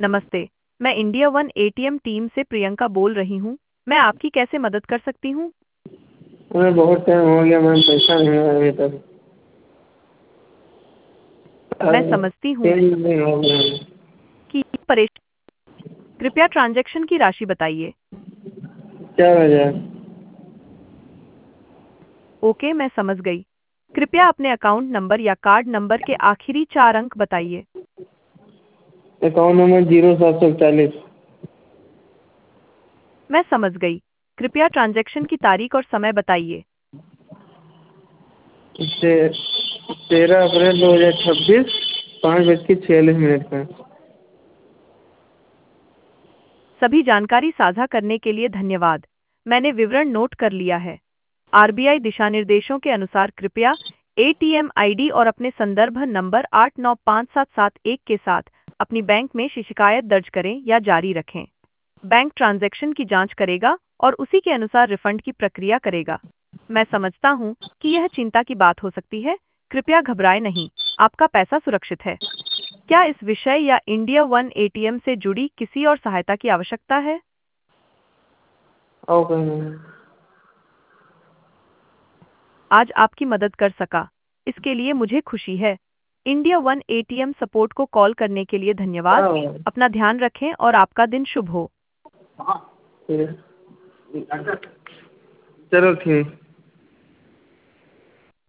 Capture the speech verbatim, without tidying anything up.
नमस्ते। मैं India one ATM team से प्रियंका बोल रही हूँ। मैं आपकी कैसे मदद कर सकती हूँ? हमें बहुत टाइम हो गया मैम, पैसा नहीं आया अभी तक। मैं अब समझती हूँ तीन दिन हो गए हैं। कि परेशान। कृपया ट्रांजैक्शन की राशि बताइए। चार हजार। ओके, मैं समझ गई। कृपया अपने अकाउंट नंबर या कार्ड नंबर के आखिरी चार अंक बताइए। अकाउंट नंबर जीरो सात सौ इकतालीस। मैं समझ गई। कृपया ट्रांजैक्शन की तारीख और समय बताइए। ते, तेरह अप्रैल दो हजार छब्बीस, पाँच बज के छियालीस मिनट पर। सभी जानकारी साझा करने के लिए धन्यवाद। मैंने विवरण नोट कर लिया है। आरबीआई दिशा निर्देशों के अनुसार कृपया एटीएम आईडी और अपने संदर्भ नंबर आठ नौ पाँच सात सात एक के साथ अपनी बैंक में शिकायत दर्ज करें या जारी रखें। बैंक ट्रांजैक्शन की जांच करेगा और उसी के अनुसार रिफंड की प्रक्रिया करेगा। मैं समझता हूं कि यह चिंता की बात हो सकती है। कृपया घबराएं नहीं, आपका पैसा सुरक्षित है। क्या इस विषय या इंडिया वन एटीएम से जुड़ी किसी और सहायता की आवश्यकता है? Okay ma'am. आज आपकी मदद कर सका, इसके लिए मुझे खुशी है। इंडिया वन एटीएम सपोर्ट को कॉल करने के लिए धन्यवाद। हाँ, अपना ध्यान रखें और आपका दिन शुभ हो। ठीक है। चलो ठीक।